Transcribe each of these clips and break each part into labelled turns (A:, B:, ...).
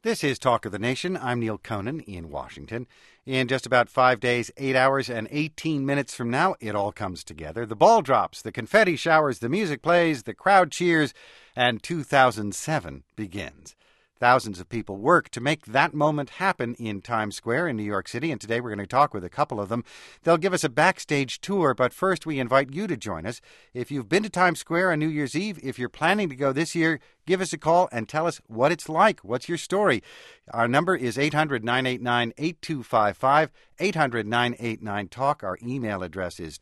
A: This is Talk of the Nation. I'm Neil Conan in Washington. In just about 5 days, 8 hours, and 18 minutes from now, it all comes together. The ball drops, the confetti showers, the music plays, the crowd cheers, and 2007 begins. Thousands of people work to make that moment happen in Times Square in New York City, and today we're going to talk with a couple of them. They'll give us a backstage tour, but first we invite you to join us. If you've been to Times Square on New Year's Eve, if you're planning to go this year, give us a call and tell us what it's like. What's your story? Our number is 800-989-8255, 800-989-TALK. Our email address is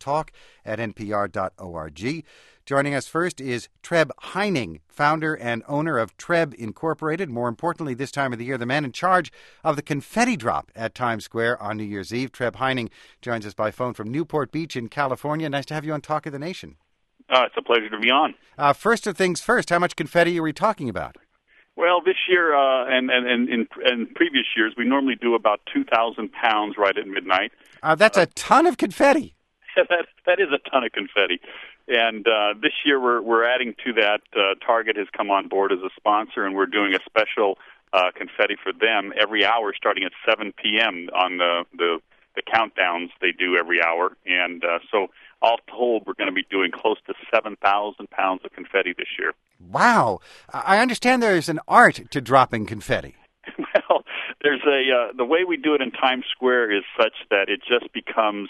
A: talk@npr.org. Joining us first is Treb Heining, founder and owner of Treb Incorporated. More importantly, this time of the year, the man in charge of the confetti drop at Times Square on New Year's Eve. Treb Heining joins us by phone from Newport Beach in California. Nice to have you on Talk of the Nation.
B: It's a pleasure to be on.
A: First of things first, how much confetti are we talking about?
B: Well, this year and in previous years, we normally do about 2,000 pounds right at midnight.
A: That's a ton of confetti.
B: That is a ton of confetti. And this year we're adding to that. Target has come on board as a sponsor, and we're doing a special confetti for them every hour starting at 7 p.m. on the countdowns they do every hour. And so all told, we're going to be doing close to 7,000 pounds of confetti this year.
A: Wow. I understand there's an art to dropping confetti.
B: Well, there's the way we do it in Times Square is such that it just becomes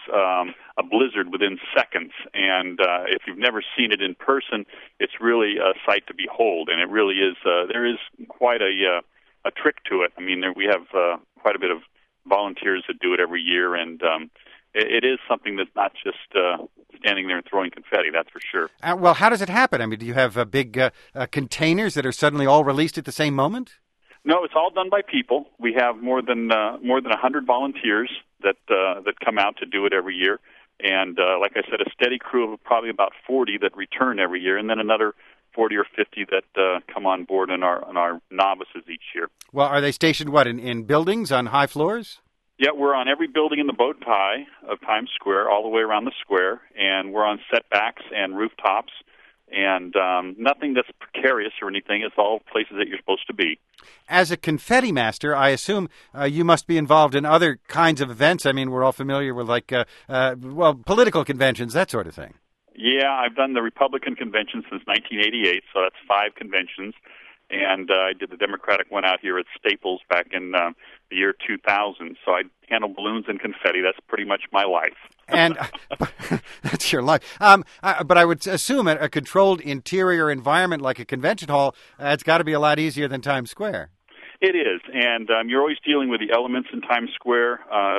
B: a blizzard within seconds. And if you've never seen it in person, it's really a sight to behold. And it really is. There is quite a trick to it. I mean, we have quite a bit of volunteers that do it every year, and it is something that's not just standing there and throwing confetti, that's for sure.
A: Well, how does it happen? I mean, do you have big containers that are suddenly all released at the same moment?
B: No, it's all done by people. We have more than 100 volunteers that come out to do it every year, and like I said, a steady crew of probably about 40 that return every year, and then another 40 or 50 that come on board in our novices each year.
A: Well, are they stationed in buildings on high floors?
B: Yeah, we're on every building in the bow tie of Times Square, all the way around the square, and we're on setbacks and rooftops, and nothing that's precarious or anything. It's all places that you're supposed to be.
A: As a confetti master, I assume you must be involved in other kinds of events. I mean, we're all familiar with, political conventions, that sort of thing.
B: Yeah, I've done the Republican convention since 1988, so that's 5 conventions. And I did the Democratic one out here at Staples back in the year 2000. So I handle balloons and confetti. That's pretty much my life.
A: And that's your life. But I would assume a controlled interior environment like a convention hall, it's got to be a lot easier than Times Square.
B: It is. And you're always dealing with the elements in Times Square,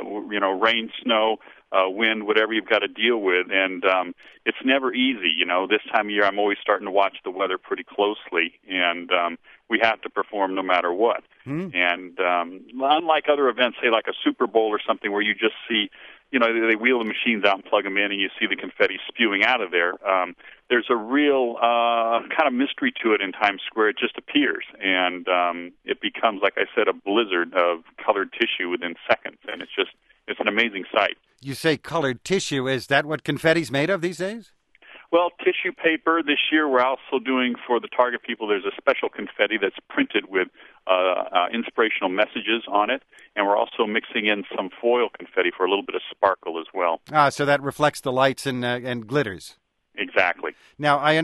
B: rain, snow, wind, whatever you've got to deal with. And it's never easy. This time of year I'm always starting to watch the weather pretty closely, and we have to perform no matter what. And unlike other events, say like a Super Bowl or something where you just see, they wheel the machines out and plug them in and you see the confetti spewing out of there, there's a real kind of mystery to it in Times Square. It just appears, and it becomes, like I said, a blizzard of colored tissue within seconds, and it's an amazing sight.
A: You say colored tissue. Is that what confetti's made of these days?
B: Well, tissue paper. This year we're also doing, for the Target people, there's a special confetti that's printed with inspirational messages on it, and we're also mixing in some foil confetti for a little bit of sparkle as well.
A: So that reflects the lights and glitters.
B: Exactly.
A: Now, I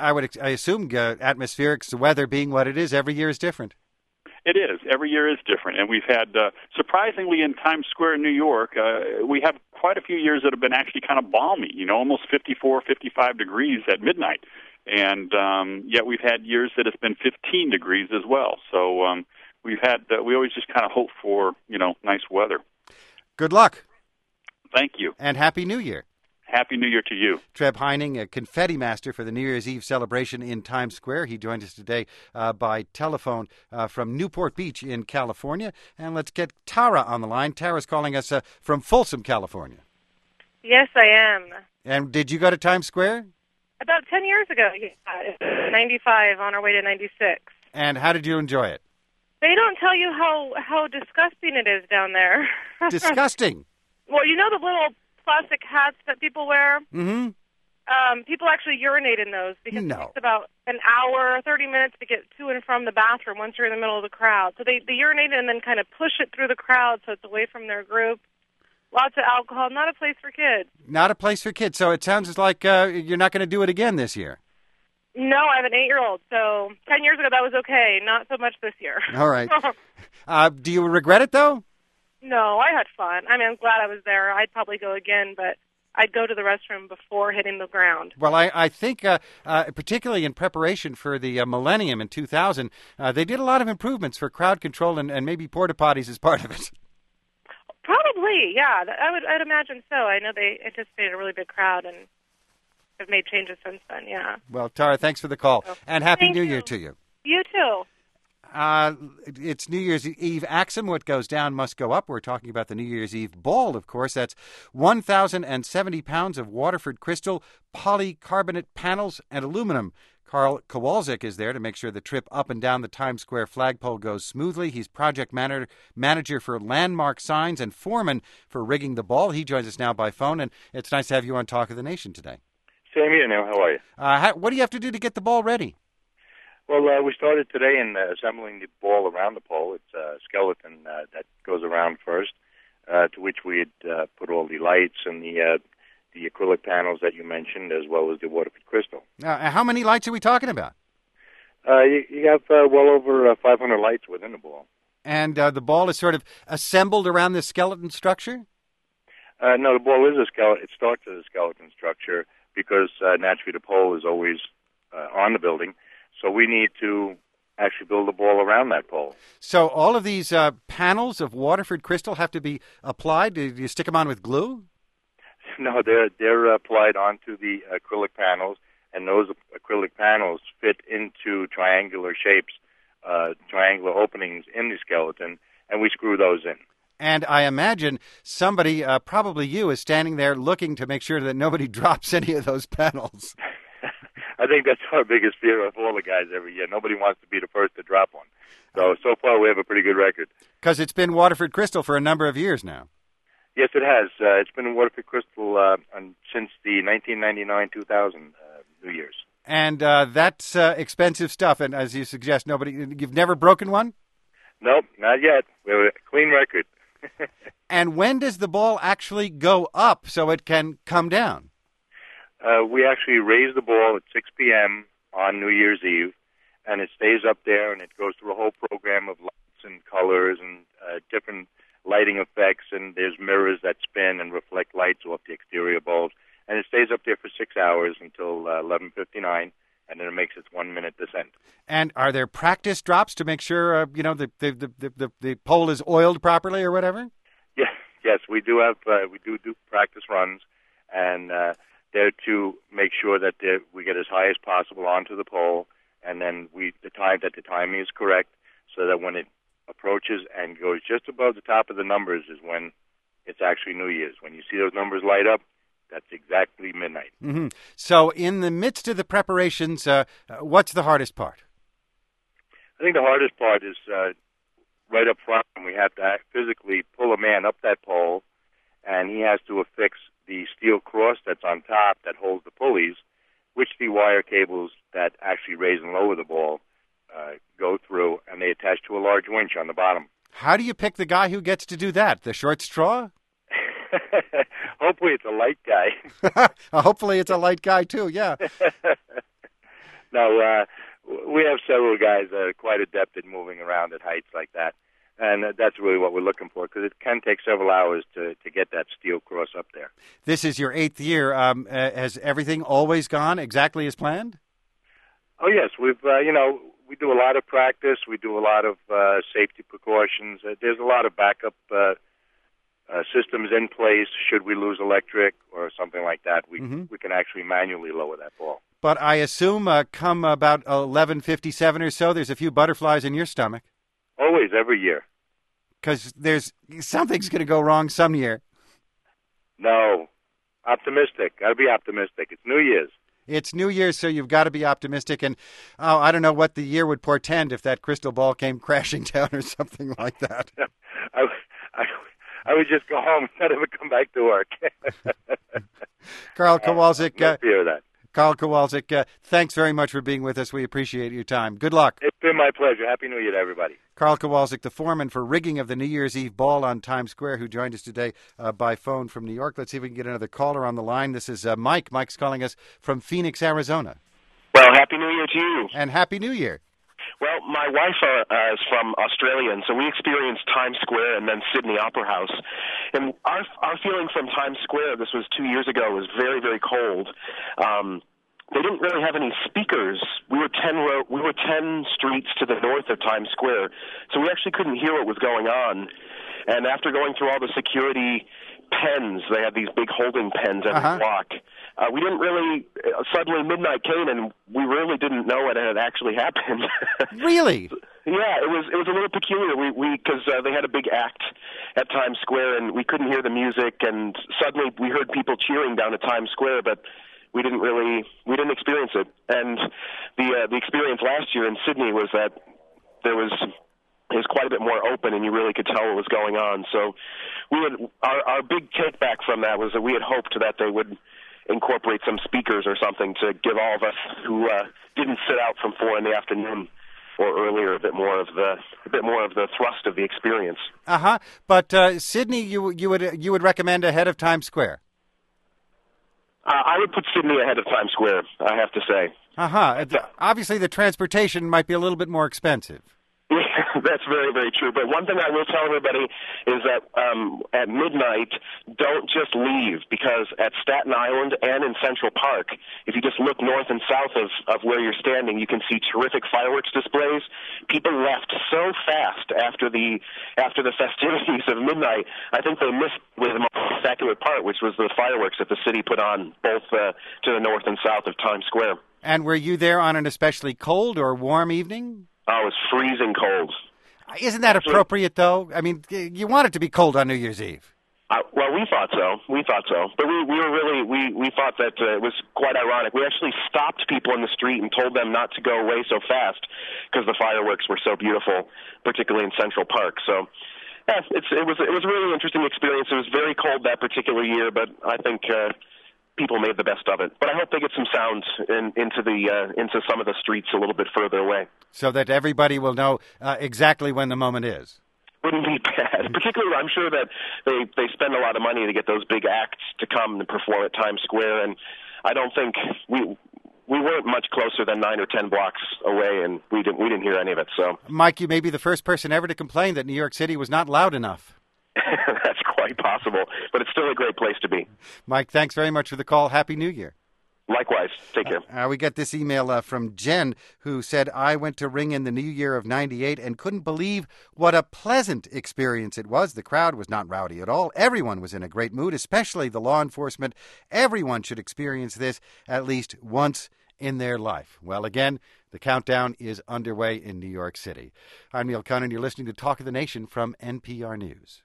A: assume atmospherics, the weather being what it is, every year is different.
B: It is. Every year is different. And we've had, surprisingly, in Times Square in New York, we have quite a few years that have been actually kind of balmy, almost 54, 55 degrees at midnight. And yet we've had years that it's been 15 degrees as well. So we always just kind of hope for, nice weather.
A: Good luck.
B: Thank you.
A: And Happy New Year.
B: Happy New Year to you.
A: Treb Heining, a confetti master for the New Year's Eve celebration in Times Square. He joined us today by telephone from Newport Beach in California. And let's get Tara on the line. Tara's calling us from Folsom, California.
C: Yes, I am.
A: And did you go to Times Square?
C: About 10 years ago. Yeah, 95, on our way to 96.
A: And how did you enjoy it?
C: They don't tell you how disgusting it is down there.
A: Disgusting?
C: Well, the little plastic hats that people wear?
A: Mm-hmm.
C: People actually urinate in those because
A: No.
C: it takes about an hour, 30 minutes to get to and from the bathroom once you're in the middle of the crowd. So they urinate and then kind of push it through the crowd so it's away from their group. Lots of alcohol, not a place for kids.
A: Not a place for kids. So it sounds like you're not going to do it again this year.
C: No, I have an 8-year-old, so 10 years ago that was okay. Not so much this year.
A: All right. Do you regret it, though?
C: No, I had fun. I mean, I'm glad I was there. I'd probably go again, but I'd go to the restroom before hitting the ground.
A: Well, I think particularly in preparation for the millennium in 2000, they did a lot of improvements for crowd control and maybe porta potties as part of it.
C: Probably, yeah. I'd imagine so. I know they anticipated a really big crowd and have made changes since then, yeah.
A: Well, Tara, thanks for the call. And Happy
C: Thank
A: New
C: you.
A: Year to you.
C: You too.
A: It's New Year's Eve axiom. What goes down must go up. We're talking about the New Year's Eve ball, of course. That's 1,070 pounds of Waterford crystal, polycarbonate panels, and aluminum. Carl Kowalczyk is there to make sure the trip up and down the Times Square flagpole goes smoothly. He's project manager for landmark signs and foreman for rigging the ball. He joins us now by phone, and it's nice to have you on Talk of the Nation today.
D: Same here, Neil. How are you?
A: What do you have to do to get the ball ready?
D: Well, we started today in assembling the ball around the pole. It's a skeleton that goes around first, to which we had put all the lights and the acrylic panels that you mentioned, as well as the Waterford crystal.
A: How many lights are we talking about?
D: You have well over 500 lights within the ball.
A: And the ball is sort of assembled around this skeleton structure?
D: No, the ball is a skeleton. It starts as a skeleton structure because naturally the pole is always on the building. So we need to actually build a ball around that pole.
A: So all of these panels of Waterford crystal have to be applied? Do you stick them on with glue?
D: No, they're applied onto the acrylic panels, and those acrylic panels fit into triangular shapes, triangular openings in the skeleton, and we screw those in.
A: And I imagine somebody, probably you, is standing there looking to make sure that nobody drops any of those panels.
D: I think that's our biggest fear of all the guys every year. Nobody wants to be the first to drop one. So far we have a pretty good record.
A: Because it's been Waterford crystal for a number of years now.
D: Yes, it has. It's been Waterford crystal since the 1999-2000 New Year's.
A: And that's expensive stuff. And as you suggest, you've never broken one?
D: Nope, not yet. We have a clean record.
A: And when does the ball actually go up so it can come down?
D: We actually raise the ball at 6 p.m. on New Year's Eve, and it stays up there, and it goes through a whole program of lights and colors and different lighting effects, and there's mirrors that spin and reflect lights off the exterior bulbs, and it stays up there for 6 hours until 11:59, and then it makes its 1-minute descent. And
A: are there practice drops to make sure the pole is oiled properly or whatever?
D: Yes, we do have we do practice runs, and they're to make sure that we get as high as possible onto the pole, and then the timing is correct, so that when it approaches and goes just above the top of the numbers is when it's actually New Year's. When you see those numbers light up, that's exactly midnight.
A: Mm-hmm. So in the midst of the preparations, what's the hardest part?
D: I think the hardest part is right up front, when we have to physically pull a man up that pole, and he has to affix the steel cross that's on top that holds the pulleys, which the wire cables that actually raise and lower the ball go through, and they attach to a large winch on the bottom.
A: How do you pick the guy who gets to do that? The short straw?
D: Hopefully it's a light guy.
A: Hopefully it's a light guy, too, yeah.
D: No, we have several guys that are quite adept at moving around at heights like that. And that's really what we're looking for, because it can take several hours to get that steel cross up there.
A: This is your 8th year. Has everything always gone exactly as planned?
D: Oh, yes. We do a lot of practice. We do a lot of safety precautions. There's a lot of backup systems in place. Should we lose electric or something like that, we can actually manually lower that ball.
A: But I assume come about 11:57 or so, there's a few butterflies in your stomach.
D: Always, every year.
A: Because something's going to go wrong some year.
D: No. Optimistic. Got to be optimistic. It's New Year's.
A: It's New Year's, so you've got to be optimistic. And I don't know what the year would portend if that crystal ball came crashing down or something like that.
D: I would just go home and not ever come back to work.
A: Karl Kowalczyk.
D: No fear of that.
A: Karl Kowalczyk, thanks very much for being with us. We appreciate your time. Good luck.
D: It's been my pleasure. Happy New Year to everybody.
A: Karl Kowalczyk, the foreman for rigging of the New Year's Eve ball on Times Square, who joined us today by phone from New York. Let's see if we can get another caller on the line. This is Mike. Mike's calling us from Phoenix, Arizona.
E: Well, Happy New Year to you.
A: And Happy New Year.
E: Well, my wife is from Australia, and so we experienced Times Square and then Sydney Opera House. And our feeling from Times Square, this was 2 years ago, was very, very cold. They didn't really have any speakers. We were 10 streets to the north of Times Square, so we actually couldn't hear what was going on. And after going through all the security pens, they had these big holding pens every block. We didn't really. Suddenly, midnight came, and we really didn't know what had actually happened.
A: Really?
E: Yeah, it was a little peculiar. Because they had a big act at Times Square, and we couldn't hear the music. And suddenly, we heard people cheering down at Times Square, but we didn't experience it. And the experience last year in Sydney was that it was quite a bit more open, and you really could tell what was going on. So our big take back from that was that we had hoped that they would incorporate some speakers or something to give all of us who didn't sit out from 4 in the afternoon or earlier a bit more of the thrust of the experience.
A: But Sydney, you would recommend ahead of Times Square?
E: I would put Sydney ahead of Times Square, I have to say.
A: Obviously, the transportation might be a little bit more expensive.
E: Yeah, that's very, very true. But one thing I will tell everybody is that at midnight, don't just leave, because at Staten Island and in Central Park, if you just look north and south of where you're standing, you can see terrific fireworks displays. People left so fast after the festivities of midnight. I think they missed the most spectacular part, which was the fireworks that the city put on both to the north and south of Times Square. And
A: were you there on an especially cold or warm evening?
E: Oh, it was freezing cold.
A: Isn't that appropriate, though? I mean, you want it to be cold on New Year's Eve.
E: Well, we thought so. But we thought that it was quite ironic. We actually stopped people in the street and told them not to go away so fast because the fireworks were so beautiful, particularly in Central Park. So, yeah, it was a really interesting experience. It was very cold that particular year, but I think people made the best of it. But I hope they get some sound into some of the streets a little bit further away,
A: so that everybody will know exactly when the moment is.
E: Wouldn't be bad. Particularly, I'm sure that they spend a lot of money to get those big acts to come and perform at Times Square, and I don't think we weren't much closer than 9 or 10 blocks away, and we didn't hear any of it. So,
A: Mike, you may be the first person ever to complain that New York City was not loud enough.
E: That's quite possible, but it's still a great place to be.
A: Mike, thanks very much for the call. Happy New Year.
E: Likewise. Take care.
A: We get this email from Jen, who said, I went to ring in the New Year of 98 and couldn't believe what a pleasant experience it was. The crowd was not rowdy at all. Everyone was in a great mood, especially the law enforcement. Everyone should experience this at least once in their life. Well, again, the countdown is underway in New York City. I'm Neil Conan. You're listening to Talk of the Nation from NPR News.